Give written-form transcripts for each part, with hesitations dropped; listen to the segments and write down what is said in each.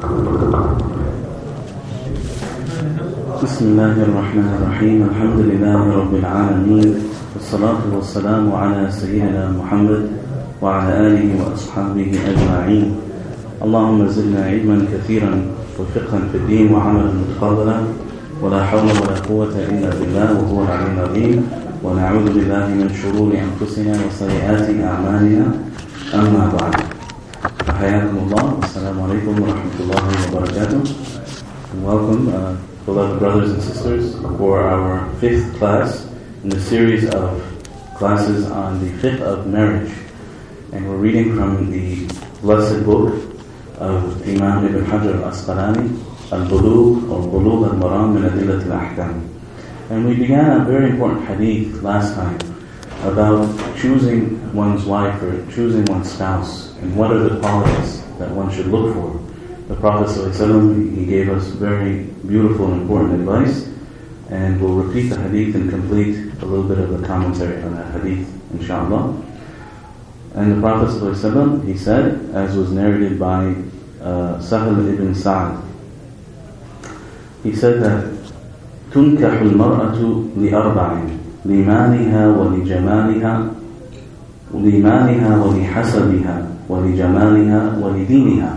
بسم الله الرحمن الرحيم الحمد لله رب العالمين والصلاة والسلام على سيدنا محمد وعلى آله وأصحابه أجمعين اللهم زدنا علما كثيرا وفقها في الدين وعملا متقبلا ولا حول ولا قوة إلا بالله وهو العلي العظيم ونعوذ بالله من شرور أنفسنا وسيئات أعمالنا أما بعد فحياكم الله والسلام عليكم ورحمة الله وبركاته. Welcome beloved brothers and sisters for our 5th class in the series of classes on the fiqh of marriage, and we're reading from the blessed book of Imam Ibn Hajar al-Asqalani, Al-Bulugh or Bulugh al-Maram min Adillat al-Ahkam. And we began a very important hadith last time about choosing one's wife or choosing one's spouse and what are the qualities that one should look for. The Prophet ﷺ, he gave us very beautiful and important advice, and we'll repeat the hadith and complete a little bit of the commentary on that hadith, inshallah. And the Prophet ﷺ, he said, as was narrated by Sahal ibn Sa'd, he said that تنكح المرأة لأربع لمالها ولجمالها ولحسبها ولجمالها ولدينها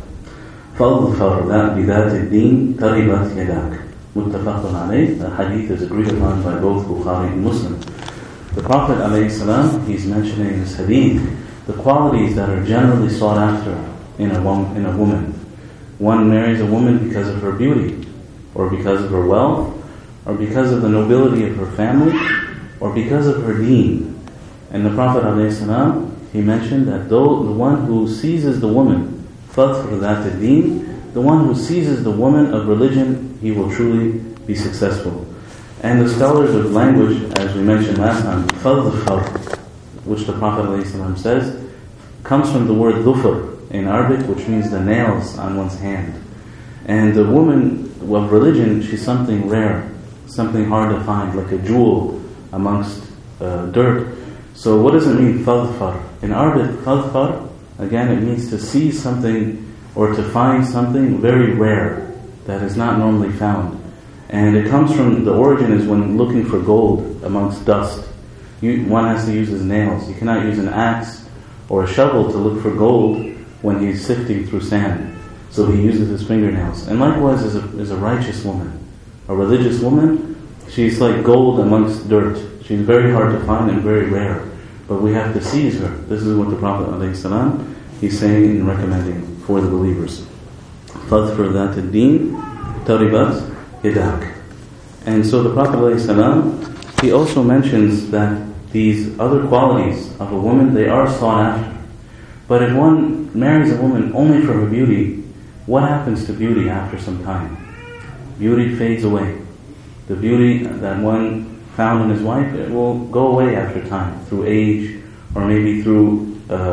فاظفر بذات الدين تربت يداك. متفق عليه. The hadith is agreed upon by both Bukhari and Muslim. The Prophet ﷺ, he's mentioning in this hadith the qualities that are generally sought after in a woman. One marries a woman because of her beauty, or because of her wealth, or because of the nobility of her family, or because of her deen. And the Prophet ﷺ, he mentioned that though the one who seizes the woman, فَضْفَرْ ذَاتِ الدِّينِ, the one who seizes the woman of religion, he will truly be successful. And the scholars of language, as we mentioned last time, فَضْفَرْ, which the Prophet ﷺ says, comes from the word dhufr in Arabic, which means the nails on one's hand. And the woman of religion, she's something rare, something hard to find, like a jewel amongst dirt. So what does it mean, فَضْفَرْ? In Arabic, فَضْفَرْ, again, it means to seize something or to find something very rare that is not normally found. And it comes from, the origin is when looking for gold amongst dust. One has to use his nails. You cannot use an axe or a shovel to look for gold when he's sifting through sand. So he uses his fingernails. And likewise is a righteous woman. A religious woman, she's like gold amongst dirt. She's very hard to find and very rare. But we have to seize her. This is what the Prophet ﷺ, he's saying and recommending for the believers. فَضْفَرْ ذَاتِ الدِّينِ تَرِبَتْ يَدَاكَ. And so the Prophet ﷺ, he also mentions that these other qualities of a woman, they are sought after. But if one marries a woman only for her beauty, what happens to beauty after some time? Beauty fades away. The beauty that one found in his wife, it will go away after time, through age, or maybe through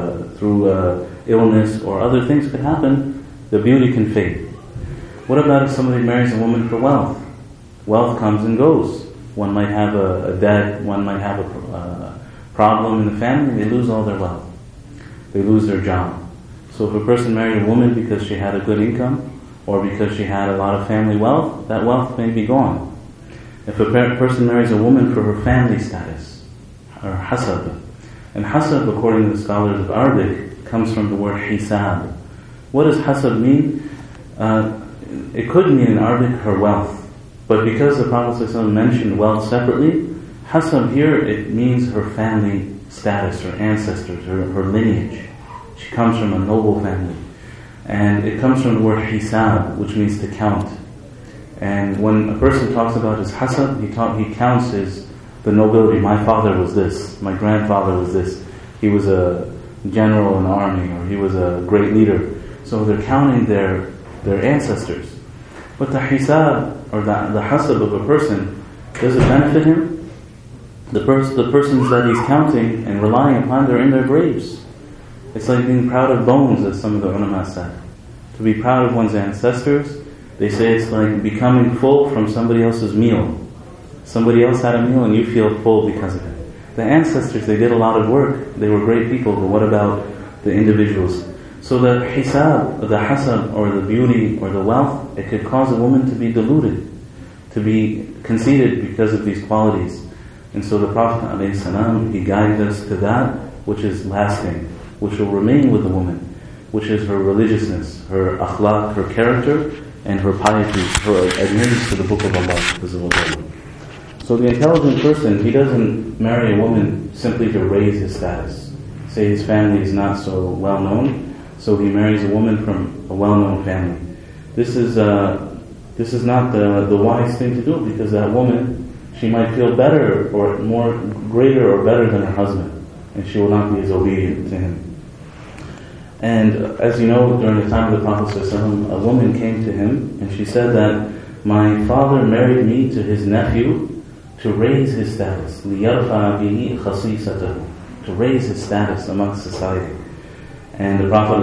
illness, or other things could happen. The beauty can fade. What about if somebody marries a woman for wealth? Wealth comes and goes. One might have a debt, one might have a problem in the family, they lose all their wealth. They lose their job. So if a person married a woman because she had a good income, or because she had a lot of family wealth, that wealth may be gone. If a person marries a woman for her family status, or hasab, and hasab, according to the scholars of Arabic, comes from the word hisab. What does hasab mean? It could mean in Arabic her wealth, but because the Prophet ﷺ mentioned wealth separately, hasab here, it means her family status, her ancestors, her lineage. She comes from a noble family. And it comes from the word hisab, which means to count. And when a person talks about his hasab, he counts the nobility. My father was this, my grandfather was this, he was a general in the army, or he was a great leader. So they're counting their ancestors. But the hisab, or the hasab of a person, does it benefit him? The persons that he's counting and relying upon, they're in their graves. It's like being proud of bones, as some of the ulama said. To be proud of one's ancestors, they say it's like becoming full from somebody else's meal. Somebody else had a meal and you feel full because of it. The ancestors, they did a lot of work. They were great people, but what about the individuals? So the hisab, the hasab, or the beauty, or the wealth, it could cause a woman to be deluded, to be conceited because of these qualities. And so the Prophet ﷺ, he guides us to that which is lasting, which will remain with the woman, which is her religiousness, her akhlaq, her character, and her piety, her adherence to the Book of Allah. So the intelligent person, he doesn't marry a woman simply to raise his status. Say his family is not so well known, so he marries a woman from a well-known family. This is not the wise thing to do, because that woman, she might feel better or more greater or better than her husband, and she will not be as obedient to him. And as you know, during the time of the Prophet ﷺ, a woman came to him and she said that my father married me to his nephew to raise his status, لِيَرْفَعَ بِهِ خَصِيصَتَهُ, to raise his status amongst society. And the Prophet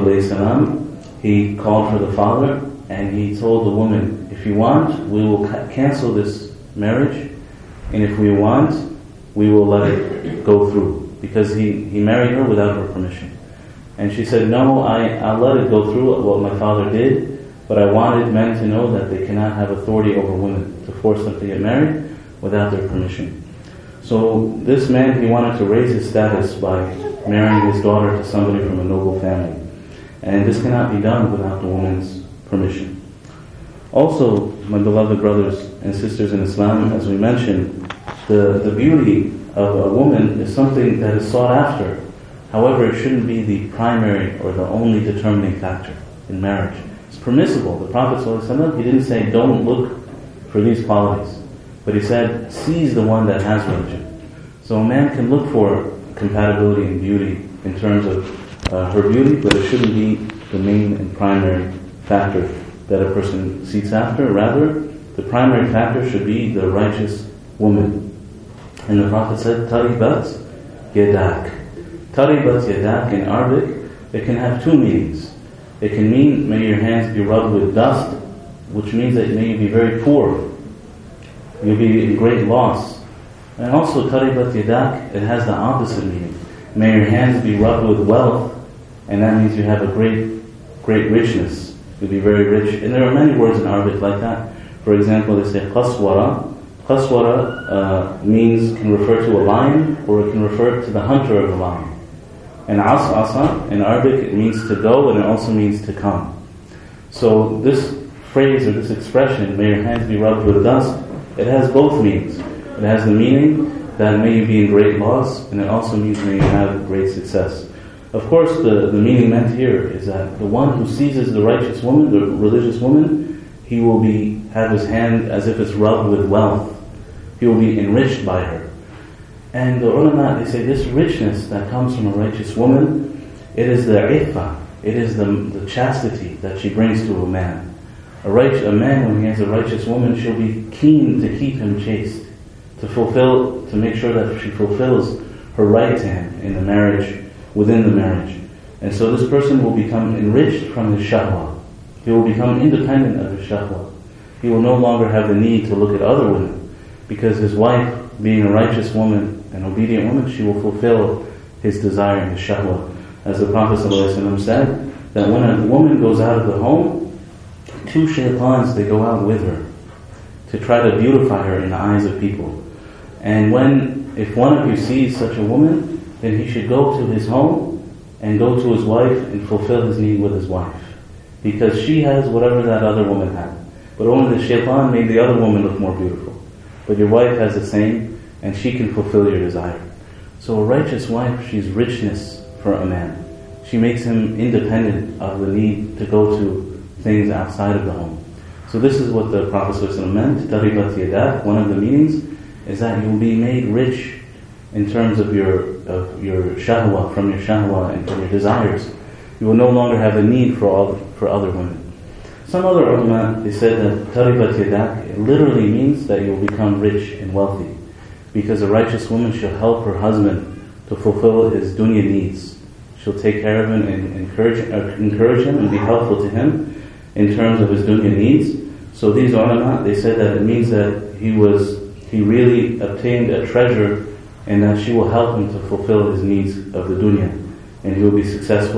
ﷺ, he called for the father and he told the woman, if you want, we will cancel this marriage, and if we want, we will let it go through, because he married her without her permission. And she said, no, I'll let it go through, what my father did, but I wanted men to know that they cannot have authority over women, to force them to get married without their permission. So this man, he wanted to raise his status by marrying his daughter to somebody from a noble family. And this cannot be done without the woman's permission. Also, my beloved brothers and sisters in Islam, as we mentioned, the beauty of a woman is something that is sought after. However, it shouldn't be the primary or the only determining factor in marriage. It's permissible. The Prophet ﷺ, he didn't say don't look for these qualities, but he said seize the one that has religion. So a man can look for compatibility and beauty in terms of her beauty, but it shouldn't be the main and primary factor that a person seeks after. Rather, the primary factor should be the righteous woman. And the Prophet said, Taribat yadak. Taribat yadak in Arabic, it can have two meanings. It can mean, may your hands be rubbed with dust, which means that may you be very poor. You'll be in great loss. And also, Taribat yadak, it has the opposite meaning. May your hands be rubbed with wealth, and that means you have a great richness. You'll be very rich. And there are many words in Arabic like that. For example, they say qaswara. Qaswara can refer to a lion, or it can refer to the hunter of the lion. And as'asa, in Arabic, it means to go, and it also means to come. So this phrase or this expression, may your hands be rubbed with dust, it has both meanings. It has the meaning that may you be in great loss, and it also means may you have great success. Of course, the meaning meant here is that the one who seizes the righteous woman, the religious woman, he will have his hand as if it's rubbed with wealth. He will be enriched by her. And the ulama, they say this richness that comes from a righteous woman, it is the iffa, it is the chastity that she brings to a man. A man, when he has a righteous woman, she'll be keen to keep him chaste, to make sure that she fulfills her right to him in the marriage, within the marriage. And so this person will become enriched from his shahwa. He will become independent of his shahwa. He will no longer have the need to look at other women, because his wife, being a righteous woman, an obedient woman, she will fulfill his desire and his shahwa. As the Prophet ﷺ said, that when a woman goes out of the home, two shaitans, they go out with her to try to beautify her in the eyes of people. And if one of you sees such a woman, then he should go to his home and go to his wife and fulfill his need with his wife. Because she has whatever that other woman had. But only the shaitan made the other woman look more beautiful. But your wife has the same, and she can fulfill your desire. So a righteous wife, she's richness for a man. She makes him independent of the need to go to things outside of the home. So this is what the Prophet ﷺ meant. Taribat yadak, one of the meanings is that you will be made rich in terms of your shahwa, from your shahwa and from your desires. You will no longer have a need for other women. Some other ulama, they said that taribat yadak, it literally means that you will become rich and wealthy, because a righteous woman shall help her husband to fulfill his dunya needs. She'll take care of him and encourage him and be helpful to him in terms of his dunya needs. So these ulama, they said that it means that he really obtained a treasure, and that she will help him to fulfill his needs of the dunya, and he will be successful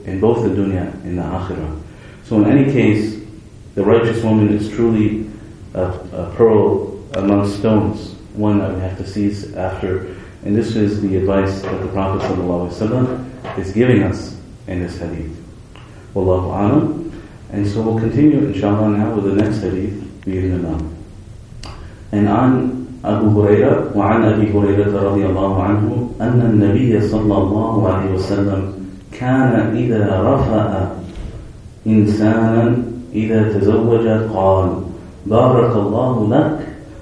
in both the dunya and the akhirah. So in any case, the righteous woman is truly a pearl among stones, one that we have to seize after. And this is the advice that the Prophet ﷺ is giving us in this hadith. Wallahu a'lam. And so we'll continue inshallah now with the next hadith, bi'idhnillah. And on Abu Hurairah, وعن أبي هريرة رضي الله عنه أن النبي صلى الله عليه وسلم كان إذا رفأ إنسانا إذا تزوج قال بارك الله لك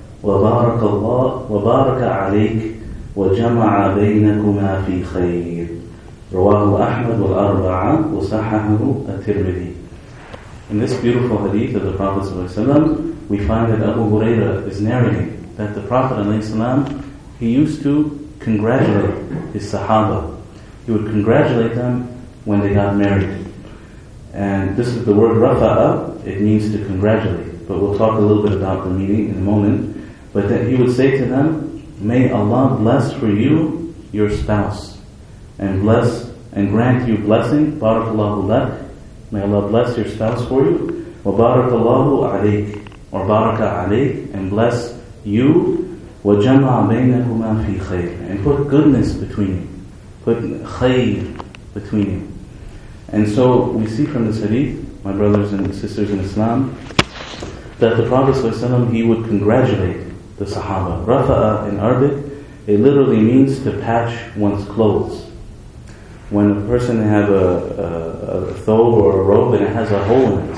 وبارك عليك وجمع بينكما في خير رواه أحمد والأربعة وصححه الترمذي. In this beautiful hadith of the Prophet ﷺ, we find that Abu Hurairah is narrating that the Prophet ﷺ, he used to congratulate his Sahaba. He would congratulate them when they got married. And this is the word rafa'a, it means to congratulate. But we'll talk a little bit about the meaning in a moment. But that he would say to them, may Allah bless for you your spouse, and bless and grant you blessing, barakallahu lak, may Allah bless your spouse for you, wa barakallahu alayk, or baraka alayk, and bless you, wa jama'a baynakuma fi khayr, and put goodness between you, put khayr between you. And so we see from this hadith, my brothers and sisters in Islam, that the Prophet ﷺ, he would congratulate the Sahaba. Rafa'a in Arabic, it literally means to patch one's clothes. When a person has a thobe or a robe and it has a hole in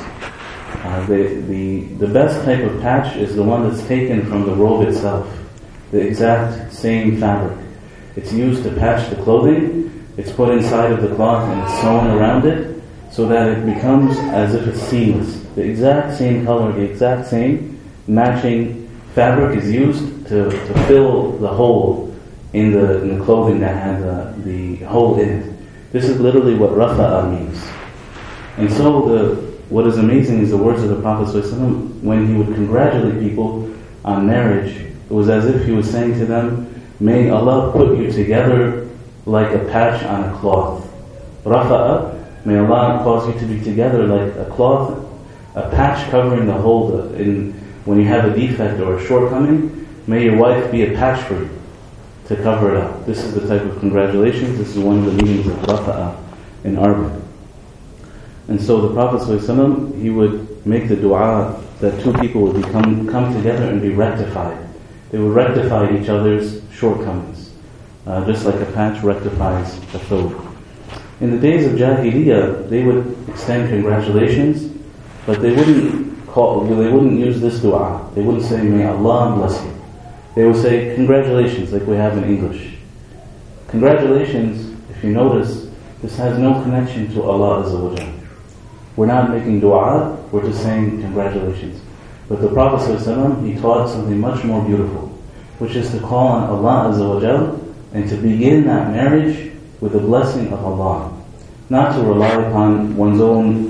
it, the best type of patch is the one that's taken from the robe itself, the exact same fabric. It's used to patch the clothing. It's put inside of the cloth and it's sewn around it so that it becomes as if it's seamless. The exact same color, the exact same matching fabric is used to fill the hole in the clothing that had the hole in it. This is literally what rafa'a means. And so what is amazing is the words of the Prophet ﷺ, when he would congratulate people on marriage, it was as if he was saying to them, may Allah put you together like a patch on a cloth. Rafa'a, may Allah cause you to be together like a cloth, a patch covering the hole. When you have a defect or a shortcoming, may your wife be a patch for you to cover it up. This is the type of congratulations. This is one of the meanings of rafa'a in Arabic. And so the Prophet ﷺ, he would make the dua that two people would come together and be rectified. They would rectify each other's shortcomings. Just like a patch rectifies a thobe. In the days of Jahiliyyah, they would extend congratulations, but they wouldn't use this dua. They wouldn't say, may Allah bless you. They would say, congratulations, like we have in English. Congratulations, if you notice, this has no connection to Allah Azza wa Jal. We're not making dua, we're just saying congratulations. But the Prophet ﷺ, he taught something much more beautiful, which is to call on Allah Azza wa Jal and to begin that marriage with the blessing of Allah. Not to rely upon one's own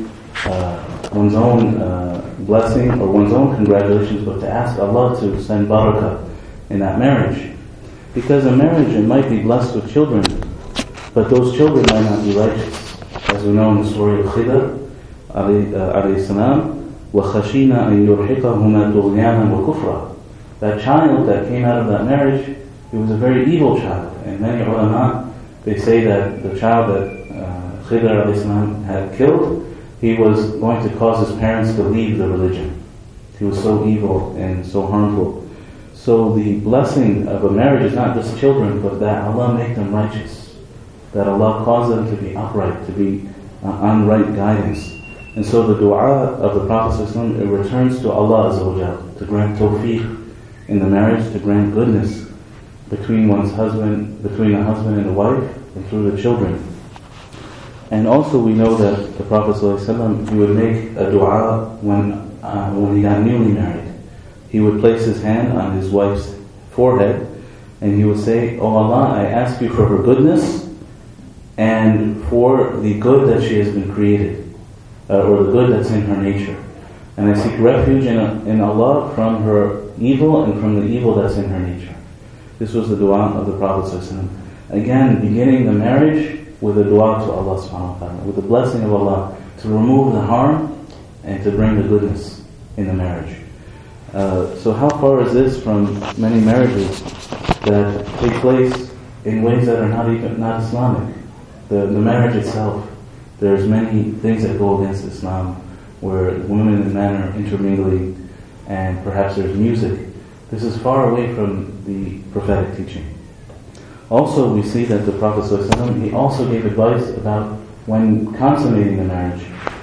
blessing or one's own congratulations, but to ask Allah to send barakah in that marriage. Because a marriage, it might be blessed with children, but those children might not be righteous. As we know in the story of Khidr, alayhi salam, وَخَشِينَا أَن يُرْحِقَهُمَا طُغْيَانًا وَكُفْرًا. That child that came out of that marriage, he was a very evil child. And many ulama, they say that the child that Khidr alayhi salam had killed, he was going to cause his parents to leave the religion. He was so evil and so harmful. So the blessing of a marriage is not just children, but that Allah make them righteous. That Allah cause them to be upright, to be on right guidance. And so the dua of the Prophet ﷺ, it returns to Allah Azza wa Jal, to grant tawfiq in the marriage, to grant goodness between the husband and the wife, and through the children. And also we know that the Prophet ﷺ, he would make a dua when he got newly married. He would place his hand on his wife's forehead and he would say, "Oh Allah, I ask you for her goodness and for the good that she has been created, or the good that's in her nature. And I seek refuge in Allah from her evil and from the evil that's in her nature." This was the dua of the Prophet ﷺ. Again, beginning the marriage with a dua to Allah subhanahu wa ta'ala, with the blessing of Allah, to remove the harm and to bring the goodness in the marriage. So how far is this from many marriages that take place in ways that are not Islamic? The marriage itself, there's many things that go against Islam, where women and men are intermingling, and perhaps there's music. This is far away from the prophetic teaching. Also, we see that the Prophet ﷺ, he also gave advice about when consummating the marriage,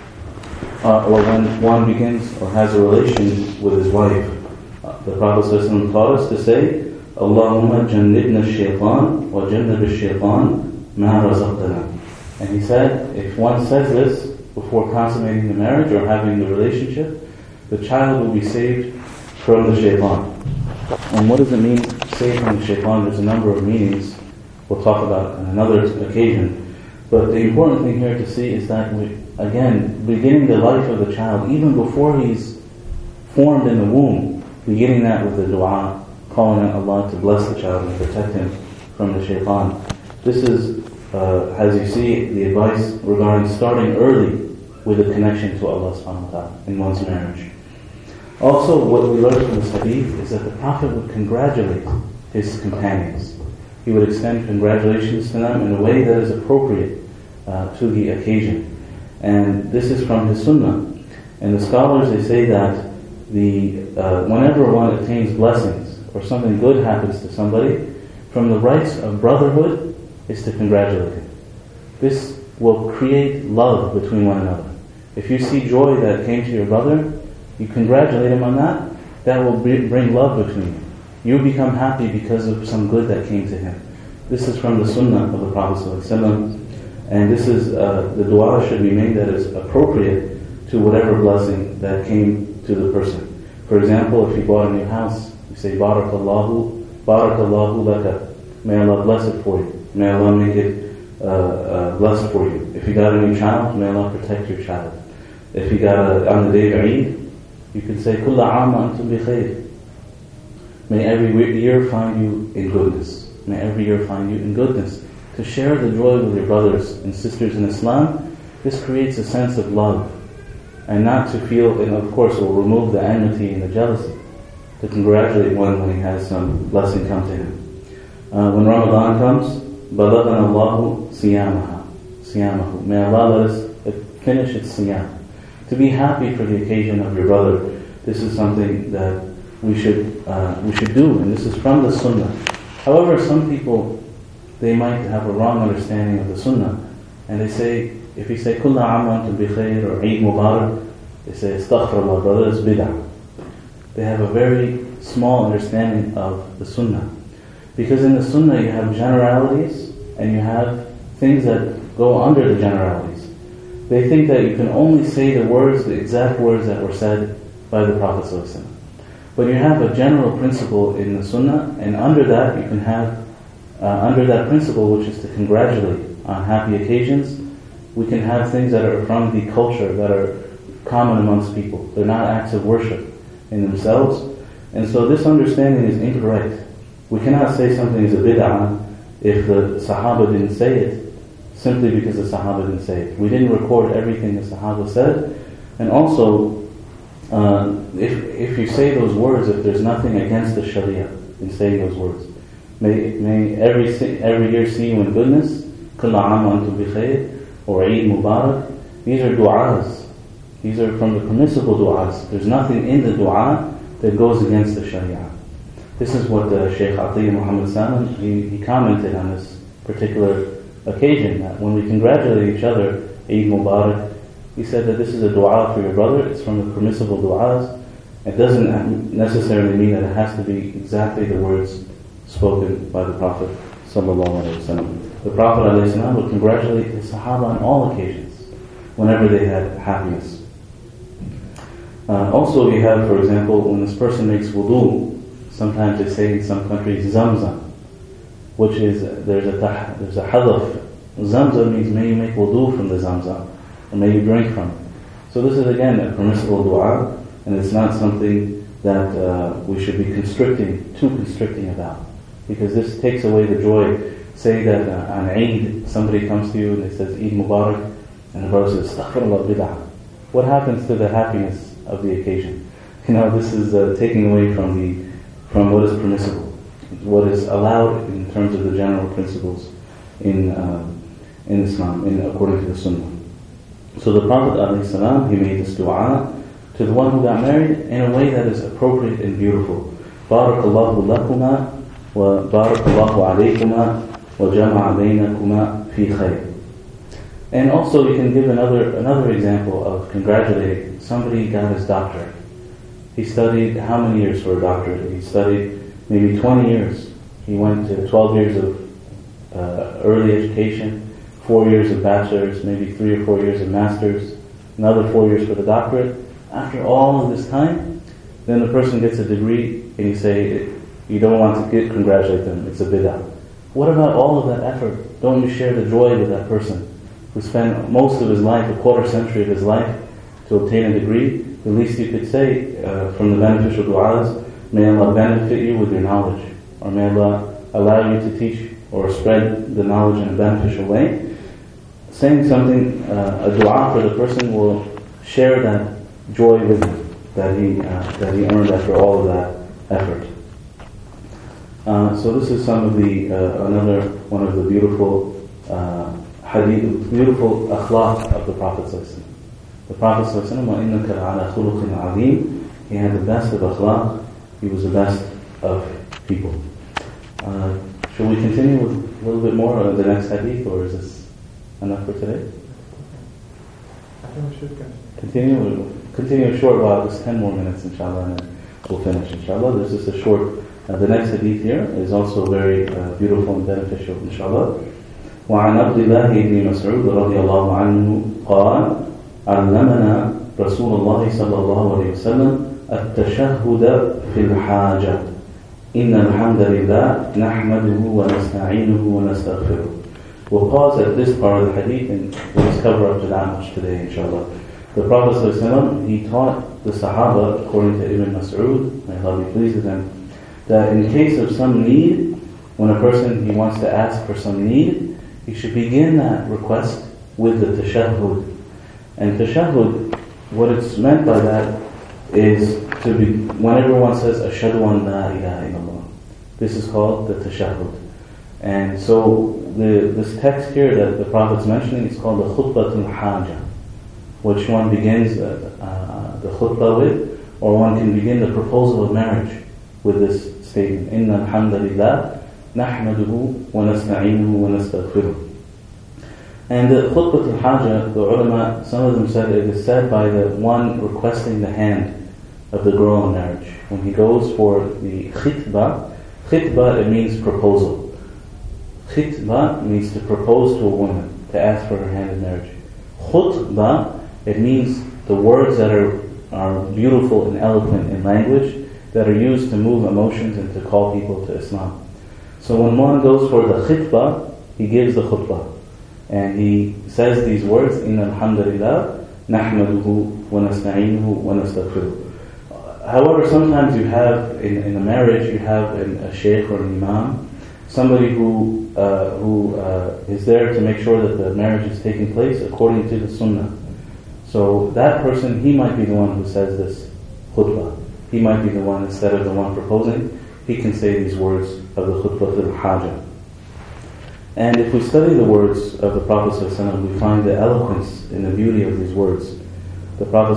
or when one begins or has a relation with his wife. The Prophet ﷺ taught us to say, Allahumma jannibna shaytan wa jannib shaytan ma razaqtana. And he said, if one says this before consummating the marriage or having the relationship, the child will be saved from the shaytan. And what does it mean, saved from the shaytan? There's a number of meanings we'll talk about on another occasion. But the important thing here to see is that again, beginning the life of the child, even before he's formed in the womb, beginning that with the dua, calling on Allah to bless the child and protect him from the shaitan. This is, as you see, the advice regarding starting early with a connection to Allah subhanahu wa ta'ala in one's marriage. Also, what we learn from this hadith is that the Prophet would congratulate his companions. He would extend congratulations to them in a way that is appropriate to the occasion. And this is from his sunnah. And the scholars, they say that whenever one attains blessings or something good happens to somebody, from the rights of brotherhood is to congratulate him. This will create love between one another. If you see joy that came to your brother, you congratulate him on that, that will bring love between you. You become happy because of some good that came to him. This is from the sunnah of the Prophet ﷺ. And this is, the dua should be made that is appropriate to whatever blessing that came to the person. For example, if you bought a new house, you say, Barakallahu laka. May Allah bless it for you. May Allah make it blessed for you. If you got a new child, may Allah protect your child. If you got on the day of Eid, you can say, Kulla aama antum bi khair. May every year find you in goodness. May every year find you in goodness. To share the joy with your brothers and sisters in Islam, this creates a sense of love. And not to feel, and of course will remove the enmity and the jealousy. To congratulate one when he has some blessing come to him. When Ramadan comes, بَلَغَنَ اللَّهُ siyamahu. May Allah let us finish its siyam. To be happy for the occasion of your brother, this is something that we should do, and this is from the sunnah. However, some people, they might have a wrong understanding of the sunnah, and they say, if you say Kulla aam wa antum bi khair or Eid Mubarak, they say Astaghfirullah, brother, it's bid'ah. They have a very small understanding of the sunnah. Because in the sunnah you have generalities and you have things that go under the generalities. They think that you can only say the exact words that were said by the Prophet ﷺ. But you have a general principle in the sunnah, and under that you can have, under that principle, which is to congratulate on happy occasions, we can have things that are from the culture, that are common amongst people. They're not acts of worship in themselves. And so this understanding is incorrect. We cannot say something is a bid'ah if the Sahaba didn't say it, simply because the Sahaba didn't say it. We didn't record everything the Sahaba said. And also, if you say those words, if there's nothing against the Sharia in saying those words, may every year see you in goodness, Kulla aam wa antum bi khair, or Eid Mubarak. These are du'as. These are from the permissible du'as. There's nothing in the du'a that goes against the Sharia. This is what Shaykh Atiyah Muhammad Salman, he commented on this particular occasion, that when we congratulate each other, Eid Mubarak, he said that this is a dua for your brother. It's from the permissible du'as. It doesn't necessarily mean that it has to be exactly the words spoken by the Prophet sallallahu alaihi wasallam. The Prophet alaihi wasallam would congratulate the Sahaba on all occasions, whenever they had happiness. Also, you have, for example, when this person makes wudu, sometimes they say in some countries Zamzam, which is there's a hadaf. Zamzam means may you make wudu from the Zamzam, or may you drink from it. So this is again a permissible dua, and it's not something that we should be too constricting about, because this takes away the joy say that on Eid, somebody comes to you and they says, Eid Mubarak, and the brother says, Astaghfirullah bid'ah. What happens to the happiness of the occasion? This is taking away from what is permissible, what is allowed in terms of the general principles in Islam, according to the Sunnah. So the Prophet ﷺ, he made this dua to the one who got married in a way that is appropriate and beautiful. Barakallahu lakuma wa barakallahu alaykuma wa jama'a baynakuma fi khayr. And also we can give another example of congratulating somebody got his doctorate. He studied how many years for a doctorate? He studied maybe 20 years. He went to 12 years of early education, 4 years of bachelor's, maybe 3 or 4 years of master's, another 4 years for the doctorate. After all of this time, then the person gets a degree and you say, you don't want to congratulate them, it's a bid'ah. What about all of that effort? Don't you share the joy with that person who spent most of his life, a quarter century of his life, to obtain a degree? The least you could say from the beneficial du'as, may Allah benefit you with your knowledge, or may Allah allow you to teach or spread the knowledge in a beneficial way. Saying something, a du'a for the person will share that joy with him that he earned after all of that effort. So this is some of the another one of the beautiful hadith, beautiful akhlaq of the Prophet ﷺ. The Prophet ﷺ, وَإِنَّكَ لَعَلَى خُلُقٍ عَظِيمٍ. He had the best of akhlaq. He was the best of people. Shall we continue with a little bit more of the next hadith, or is this enough for today? I think we should Continue a short while, just 10 more minutes inshallah, and then we'll finish inshallah. This is a short, the next hadith here is also very beautiful and beneficial inshallah. وعن عبد الله بن مسعود رضي الله عنه قال علمنا رسول الله صلى الله عليه وسلم التشهد في الحاجة إن الحمد لله نحمده ونستعينه ونستغفره. We'll pause at this part of the hadith and we'll just cover up to that much today inshallah. The Prophet ﷺ, he taught the Sahaba, according to Ibn Mas'ud, may Allah be pleased with him, that in case of some need, when a person he wants to ask for some need, he should begin that request with the tashahhud. And tashahhud, what it's meant by that is to be, when everyone says ashhadu an la ilaha illallah, this is called the tashahhud. And so this text here that the Prophet's mentioning is called the khutbatul hajah, which one begins the khutbah with, or one can begin the proposal of marriage with this statement, Inna alhamdulillah nahmaduhu wa nasta'inuhu wa nastaghfiruh. And the khutbatul hajah, the ulama, some of them said it is said by the one requesting the hand of the girl in marriage. When he goes for the khitbah, it means proposal. Khitbah means to propose to a woman, to ask for her hand in marriage. Khutbah, it means the words that are beautiful and eloquent in language, that are used to move emotions and to call people to Islam. So when one goes for the khitbah, he gives the khutbah. And he says these words, Inna alhamdulillah, nahmaduhu wa nasta'inuhu wa nastaghfiruh. However, sometimes you have, in a marriage, you have a shaykh or an imam, somebody who is there to make sure that the marriage is taking place according to the sunnah. So that person, he might be the one who says this khutbah. He might be the one, instead of the one proposing, he can say these words of the khutbah al-hajah. And if we study the words of the Prophet ﷺ, we find the eloquence and the beauty of these words. The Prophet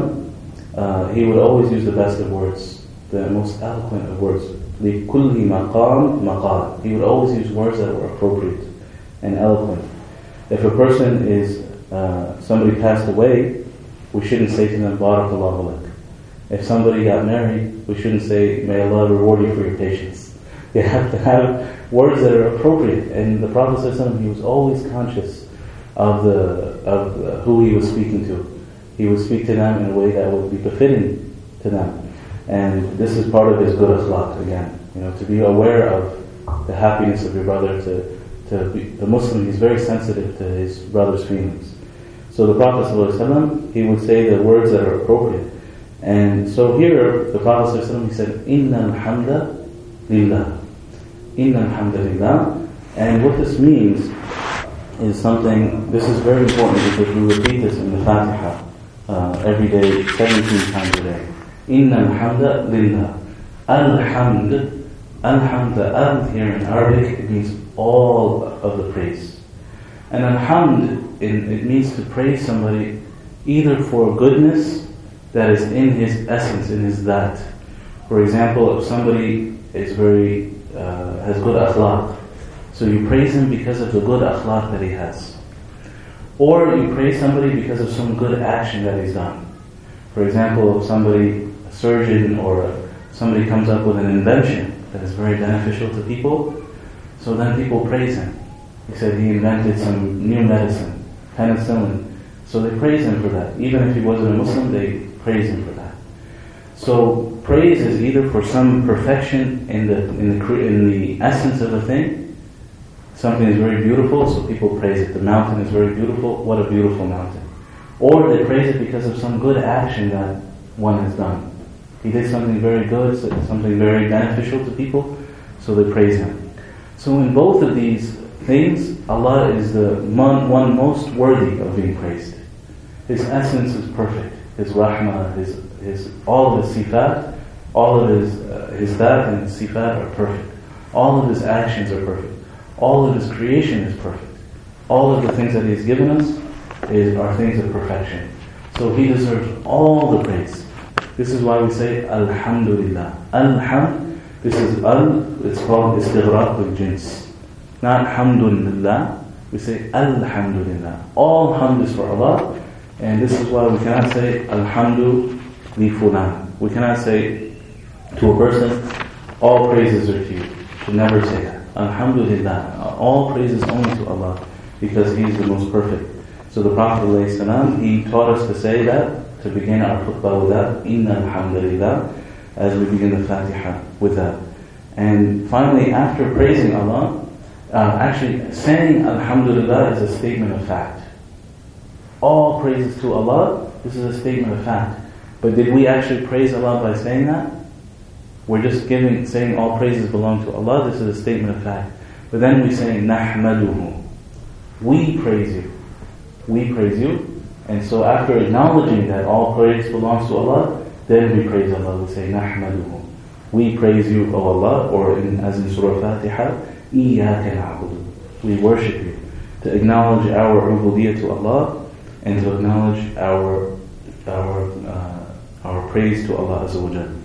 ﷺ, he would always use the best of words, the most eloquent of words. لِكُلِّ مَقَامٍ مَقَالٍ. He would always use words that were appropriate and eloquent. If a person is, somebody passed away, we shouldn't say to them, Barakallahu lak. If somebody got married, we shouldn't say, may Allah reward you for your patience. You have to have words that are appropriate. And the Prophet ﷺ, he was always conscious of who he was speaking to. He would speak to them in a way that would be befitting to them. And this is part of his good akhlaq again. To be aware of the happiness of your brother, to be, the Muslim, he's very sensitive to his brother's feelings. So the Prophet ﷺ, he would say the words that are appropriate. And so here, the Prophet ﷺ, he said, Inna alhamda lillah. Inna alhamdulillah. And what this means is something, this is very important because we repeat this in the Fatiha every day, 17 times a day. Inna alhamda lillah. Alhamd, the al here in Arabic, it means all of the praise. And alhamd, it means to praise somebody either for goodness that is in his essence, in his that. For example, if somebody is has good akhlaq, so you praise him because of the good akhlaq that he has. Or you praise somebody because of some good action that he's done. For example, if somebody, a surgeon or somebody comes up with an invention that is very beneficial to people, so then people praise him. He said he invented some new medicine, penicillin. So they praise him for that. Even if he wasn't a Muslim, they praise him for that. So praise is either for some perfection in the essence of a thing. Something is very beautiful, so people praise it. The mountain is very beautiful. What a beautiful mountain. Or they praise it because of some good action that one has done. He did something very good, something very beneficial to people, so they praise him. So in both of these things, Allah is the one most worthy of being praised. His essence is perfect. His rahmah, his all of his sifat, all of his that and his sifat are perfect. All of his actions are perfect. All of his creation is perfect. All of the things that he has given us are things of perfection. So he deserves all the praise. This is why we say Alhamdulillah. Alhamd, this is it's called istighraq al-jins. Not Hamdulillah, we say Alhamdulillah. All hamd is for Allah, and this is why we cannot say Alhamdu li fulan. We cannot say to a person, all praises are to you. We should never say that. Alhamdulillah. All praises only to Allah, because He is the most perfect. So the Prophet ﷺ, he taught us to say that, to begin our khutbah with that, Inna alhamdulillah, as we begin the Fatiha with that. And finally, after praising Allah, actually saying Alhamdulillah is a statement of fact. All praises to Allah, this is a statement of fact. But did we actually praise Allah by saying that? We're just saying all praises belong to Allah, this is a statement of fact. But then we say Nahmaduhu. We praise you. We praise you. And so after acknowledging that all praise belongs to Allah, then we praise Allah. We say Nahmaduhu. We praise you, O Allah, or as in Surah Fatiha, Iyaka na'budu. We worship you. To acknowledge our ubudiyyah to Allah, and to acknowledge our praise to Allah Azza wa Jal.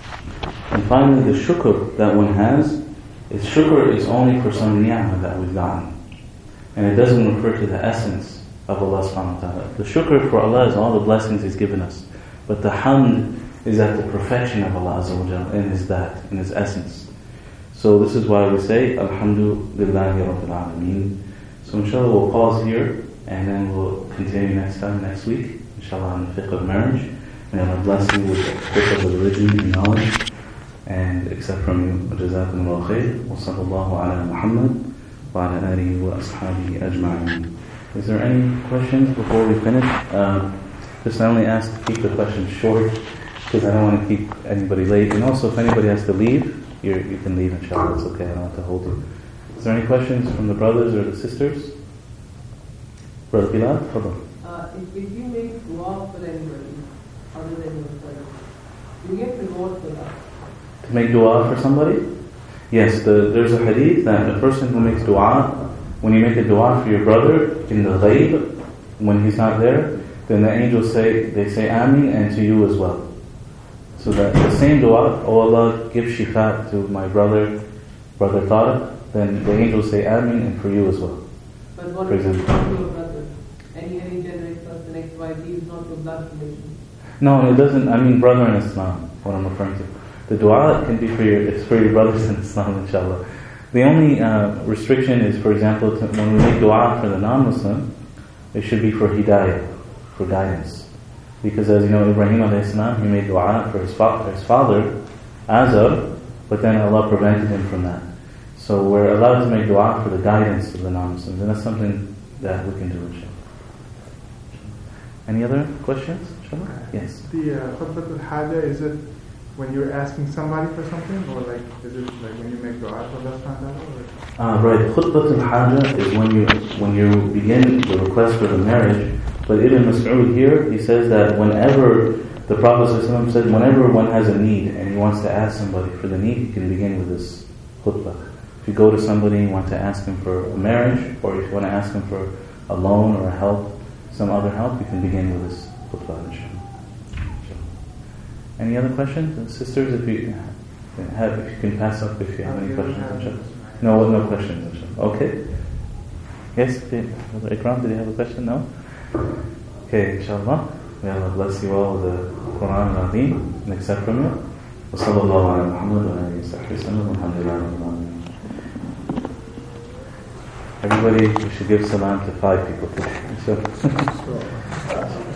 And finally, the shukr that one has, shukr is only for some ni'mah that we've gotten. And it doesn't refer to the essence of Allah subhanahu wa ta'ala. The shukr for Allah is all the blessings He's given us. But the hamd is at the perfection of Allah Azza wa Jal in His that, in His essence. So this is why we say, Alhamdulillahi Rabbil Alameen. So inshallah we'll pause here, and then we'll continue next week, inshallah, on the fiqh of marriage. May Allah bless you with the fiqh of religion and knowledge, and accept from you. Jazakumullahu khair. Wa sallallahu ala Muhammad wa ala alihi wa ashabihi ajma'in. Is there any questions before we finish? Just I only ask to keep the questions short, because I don't want to keep anybody late. And also, if anybody has to leave, you can leave, inshallah. It's okay, I don't have to hold you. Is there any questions from the brothers or the sisters? Brother Bilal, hold If you make dua for anybody, other than yourself, you get reward for that. To make dua for somebody? Yes, there's a hadith that a person who makes dua, when you make a dua for your brother in the ghaib, when he's not there, then the angels say Ameen, and to you as well. So that the same dua, oh Allah, give shifa to my brother Tariq, then the angels say Ameen, and for you as well. But what if it's not your brother? Any generate person, XYZ is not your blood relation? No, it doesn't. I mean brother in Islam, what I'm referring to. The dua can be for your brothers in Islam, inshallah. The only restriction is, for example, when we make dua for the non-Muslim, it should be for hidayah, for guidance. Because as you know, Ibrahim a.s., he made dua for his father, Azar, but then Allah prevented him from that. So we're allowed to make dua for the guidance of the non-Muslims, and that's something that we can do, inshallah. Any other questions, inshallah? Yes. The Khutbat al-Haja, is it when you're asking somebody for something, or like, is it like when you make dua to Allah subhanahu wa ta'ala? Right. Khutbat al-haja is when you begin the request for the marriage. But Ibn Mas'ud here, he says that whenever the Prophet ﷺ said, whenever one has a need and he wants to ask somebody for the need, he can begin with this khutbah. If you go to somebody and you want to ask him for a marriage, or if you want to ask him for a loan or a help, some other help, you can begin with this khutbah, inshallah. Any other questions? Sisters, if you can pass up if you have any questions, inshallah. No questions, inshallah. Okay. Yes, Ikram, did you have a question? No? Okay, inshallah. May Allah bless you all with the Quran al-Azim and accept from it. Wa sallallahu ala Muhammad wa alihi wa sahbihi sallam. Alhamdulillah. Everybody, we should give salam to 5 people today. So.